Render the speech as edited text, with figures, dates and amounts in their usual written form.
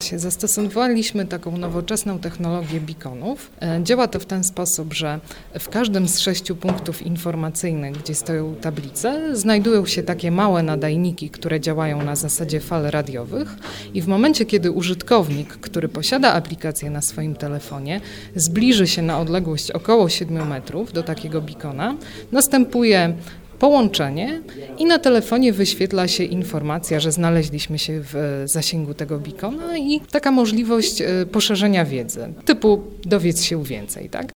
się. Zastosowaliśmy taką nowoczesną technologię beaconów. Działa to w ten sposób, że w każdym z 6 punktów informacyjnych, gdzie stoją tablice, znajdują się takie małe nadajniki, które działają na zasadzie fal radiowych i w momencie, kiedy użytkownik, który posiada aplikację na swoim telefonie, zbliży się na odległość około 7 metrów do takiego beacona, następuje połączenie i na telefonie wyświetla się informacja, że znaleźliśmy się w zasięgu tego beacona i taka możliwość poszerzenia wiedzy, typu dowiedz się więcej, tak?